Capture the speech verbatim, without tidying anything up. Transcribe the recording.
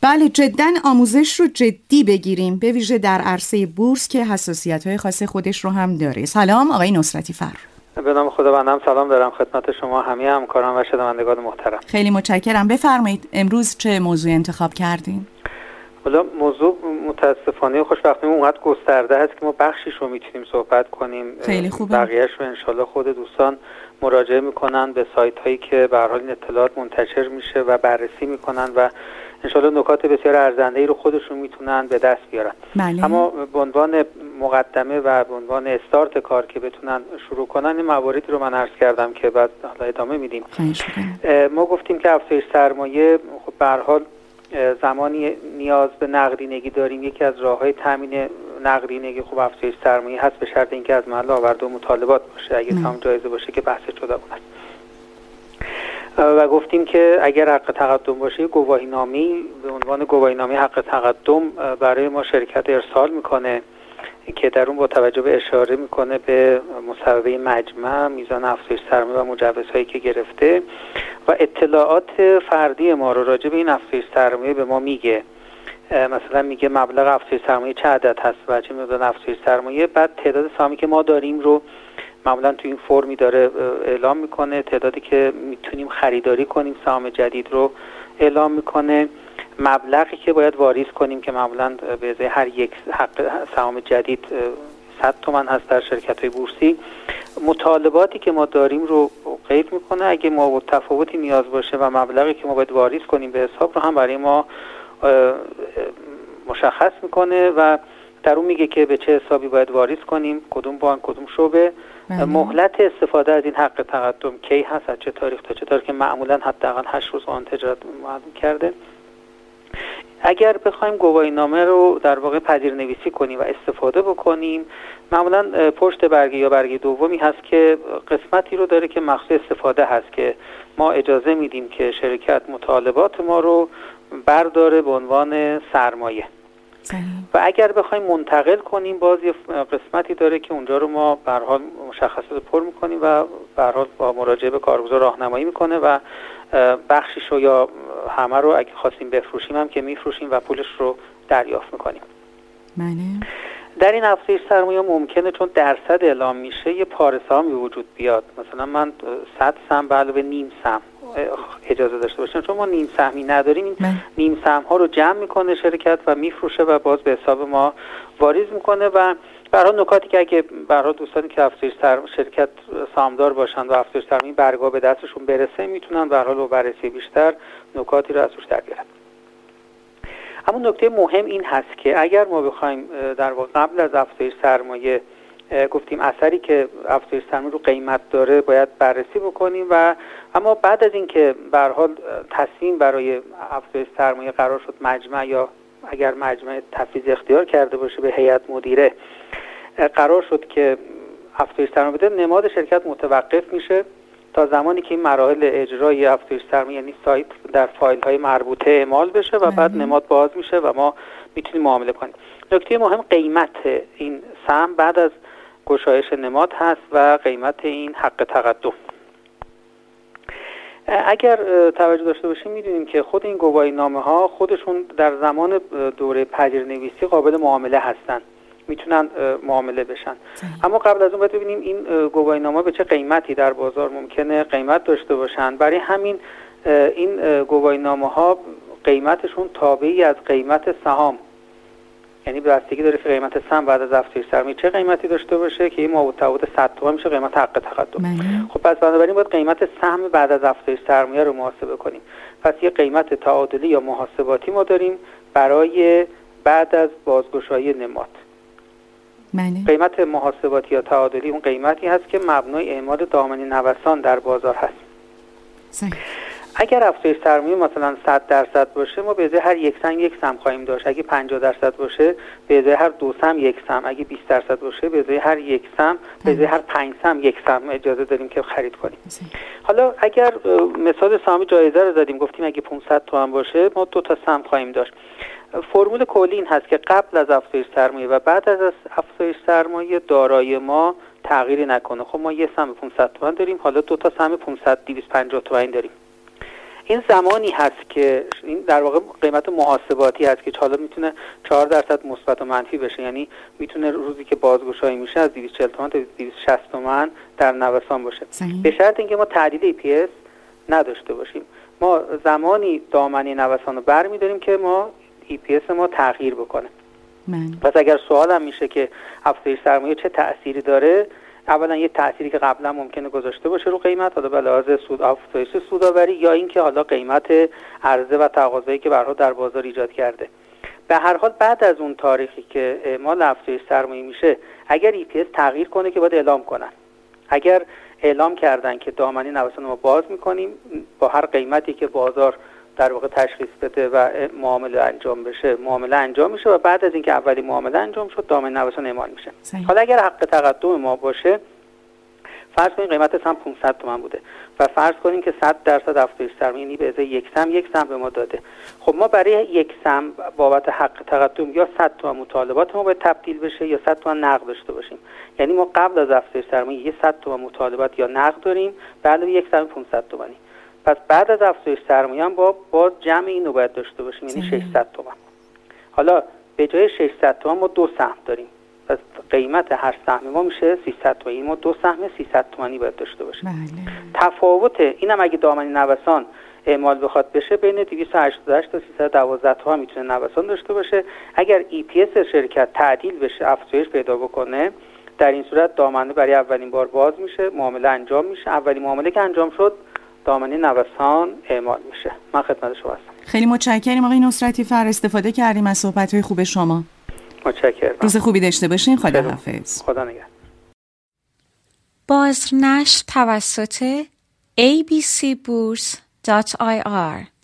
بله، جداً آموزش رو جدی بگیریم، به ویژه در عرصه بورس که حساسیت‌های خاص خودش رو هم داره. سلام آقای نصرتی فر. به نام خداوندم سلام دارم خدمت شما همه همکاران و شنوندگان محترم. خیلی متشکرم. بفرمایید امروز چه موضوعی انتخاب کردیم؟ حالا موضوع متاسفانه خوشبختانه اونقدر گسترده هست که ما بخشیش رو میتونیم صحبت کنیم. خیلی خوبه. بقیه‌اش رو انشالله خود دوستان مراجعه میکنن به سایت هایی که به هر حال این اطلاعات منتشر میشه و بررسی میکنن و انشالله نکات بسیار ارزنده‌ای رو خودشون میتونن به دست بیارن. بله. اما به عنوان مقدمه و به عنوان استارت کار که بتونن شروع کنن این مواردی رو من عرض کردم که بعد حالا ادامه میدیم. ما گفتیم که افزایش سرمایه خب به هر حال زمانی نیاز به نقدینگی داریم. یکی از راه‌های تامین نقدینگی خوب افزایش سرمایه هست، به شرط اینکه از محل آورده و مطالبات باشه. اگه تمام جایزه باشه که بحث جداگونه است. و گفتیم که اگر حق تقدم باشه گواهینامه‌ای به عنوان گواهینامه حق تقدم برای ما شرکت ارسال میکنه که در اون با توجه به اشاره میکنه به مصوبه مجمع، میزان افزایش سرمایه و مجوزهایی که گرفته و اطلاعات فردی ما رو راجع به این افزایش سرمایه به ما میگه. مثلا میگه مبلغ افزایش سرمایه چه عدد هست و چه مقدار افزایش سرمایه، بعد تعداد سهامی که ما داریم رو معمولا تو این فرمی داره اعلام میکنه، تعدادی که میتونیم خریداری کنیم سهام جدید رو اعلام میکنه، مبلغی که باید واریز کنیم که معمولا به ازای هر یک حق سهام جدید صد تومان هست در شرکت‌های بورسی، مطالباتی که ما داریم رو قید میکنه. اگه ما تفاوتی نیاز باشه و مبلغی که ما باید واریز کنیم به حساب رو هم برای ما مشخص میکنه و در اون میگه که به چه حسابی باید واریز کنیم، کدوم بانک، کدوم شعبه، مهلت استفاده از این حق تقدم کی هست، از چه تاریخ تا چه تاریخ که معمولا حداقل هشت روز آن تجارت معلوم کرده. اگر بخوایم گواهینامه رو در واقع پذیرنویسی کنیم و استفاده بکنیم، معمولا پشت برگه یا برگه دومی هست که قسمتی رو داره که مخصوص استفاده هست که ما اجازه میدیم که شرکت مطالبات ما رو برداره به عنوان سرمایه. و اگر بخوایم منتقل کنیم باز یه قسمتی داره که اونجا رو ما به هر حال مشخصات پر میکنیم و به هر حال با مراجعه به کارگزار راهنمایی میکنه و بخشیش رو یا همه رو اگه خواستیم بفروشیم هم که میفروشیم و پولش رو دریافت میکنیم. معنی؟ در این افزایش سرمایه ممکنه چون درصد اعلام میشه یه پاره سهامی وجود بیاد، مثلا من صد سهم به علاوه نیم سهم اجازه داشته باشم، چون ما نیم سهمی نداریم. این نیم سهم ها رو جمع میکنه شرکت و میفروشه و باز به حساب ما واریز میکنه و به هر حال نکاتی که اگه به هر حال دوستانی که افزایش سرمایه شرکت سهامدار باشن و افزایش سرمایه برگا به دستشون برسه میتونن به هر حال با بررسی بیشتر نکاتی رو ازش در بیارن. اما نکته مهم این هست که اگر ما بخوایم در واقع قبل از افزایش سرمایه گفتیم اثری که افزایش سرمایه رو قیمت داره باید بررسی بکنیم و اما بعد از اینکه به هر حال تصمیم برای افزایش سرمایه قرار شد مجمع یا اگر مجمع تفویض اختیار کرده باشه به هیئت مدیره قرار شد که افزایش سرمایه بده، نماد شرکت متوقف میشه تا زمانی که این مراحل اجرای افزایش سرمایه یعنی سایت در فایل های مربوطه اعمال بشه و بعد نماد باز میشه و ما میتونیم معامله کنیم. نکته مهم قیمت این سهم بعد از گشایش نماد هست و قیمت این حق تقدم. اگر توجه داشته باشیم میدونیم که خود این گواهینامه ها خودشون در زمان دوره پذیرنویسی قابل معامله هستن، میتونن معامله بشن. اما قبل از اون باید ببینیم این گواهینامه به چه قیمتی در بازار ممکنه قیمت داشته باشن. برای همین این گواهینامه ها قیمتشون تابعی از قیمت سهام، یعنی به بستگی داره که قیمت سهم بعد از افزایش سرمایه چه قیمتی داشته باشه که این متفاوت صد تومان میشه قیمت حق تقدم. خب پس بنابراین باید قیمت سهم بعد از افزایش سرمایه رو محاسبه کنیم. پس یه قیمت تعادلی یا محاسباتی ما داریم برای بعد از بازگشایی نماد. معنی؟ قیمت محاسباتی یا تعادلی اون قیمتی هست که مبنای اعمال دامنه نوسان در بازار هست. صحیح. اگر افزایش سرمایه مثلا صد درصد باشه ما به ازای هر یک سهم یک سهم خواهیم داشت. اگه پنجاه درصد باشه به ازای هر دو سهم یک سهم. اگه بیست درصد باشه به ازای هر یک سهم به ازای هر پنج سهم یک سهم اجازه داریم که خرید کنیم. حالا اگر مثال سهام جایزه رو زدیم گفتیم اگه پانصد تومان باشه ما دو تا سهم خواهیم داشت. فرمول کلی این هست که قبل از افزایش سرمایه و بعد از افزایش سرمایه دارایی ما تغییری نکنه. خب ما یه سهم پانصد تومان داریم، حالا دو تا سهم پانصد دویست و پنجاه تومان داریم. این زمانی هست که این در واقع قیمت محاسباتی هست که حالا میتونه چهار درصد مثبت و منفی بشه، یعنی میتونه روزی که بازگشایی میشه از دویست و چهل تومان تا دویست و شصت تومان در نوسان باشه، به شرط اینکه ما تعدیل ای پی اس نداشته باشیم. ما زمانی دامنه نوسان رو برمی‌داریم که ما ای پی اس ما تغییر بکنه. من. پس اگر سوالم میشه که افزایش سرمایه چه تأثیری داره، اولا یه تأثیری که قبلا ممکنه گذاشته باشه رو قیمت، حالا به لحاظ سود افزایش سودآوری، یا اینکه حالا قیمت عرضه و تقاضایی که برها در بازار ایجاد کرده. به هر حال بعد از اون تاریخی که اعمال افزایش سرمایه میشه، اگر ای پی اس تغییر کنه که باید اعلام کنن. اگر اعلام کردن که دامنه نوسان ما باز میکنیم با هر قیمتی که بازار در واقع تشخیص بده و معامله انجام بشه، معامله انجام میشه و بعد از اینکه اولی معامله انجام شد دامنه نوسان اعمال میشه. صحیح. حالا اگر حق تقدم ما باشه، فرض کنیم قیمت سهم پانصد تومان بوده و فرض کنیم که صد درصد افزایش سرمایه، یعنی به ازای یک سهم یک سهم به ما داده. خب ما برای یک سهم بابت حق تقدم یا صد تومان مطالبات ما باید تبدیل بشه یا صد تومان نقد داشته باشیم. یعنی ما قبل از افزایش سرمایه یه صد تومان مطالبات یا نقد داریم، بعد یک سهم پانصد تومانی. پس بعد از افزایش سرمایه هم با با جمع اینو باید داشته باشیم، یعنی ششصد تومان. حالا به جای ششصد تومان ما دو سهم داریم، پس قیمت هر سهم ما میشه سیصد تومانی. ما دو سهم سیصد تومانی باید داشته باشیم. بله. تفاوت اینم اگه دامنه نوسان اعمال بخواد بشه بین دویست و هشتاد و هشت تا سیصد و دوازده تومان میتونه نوسان داشته باشه. اگر ای پی اس شرکت تعدیل بشه، افزایش پیدا بکنه، در این صورت دامنه برای اولین بار باز میشه، معامله انجام میشه. اولین معامله که انجام شد دامنه نوسان اعمال میشه. من خدمت شما هستم. خیلی متشکرم آقای نصرتی فر، استفاده کردیم از صحبت‌های خوب شما. متشکرم. روز خوبی داشته باشین. خدا حافظ. خدا نگهدار. بازنشر توسط ای بی سی بورس دات آی آر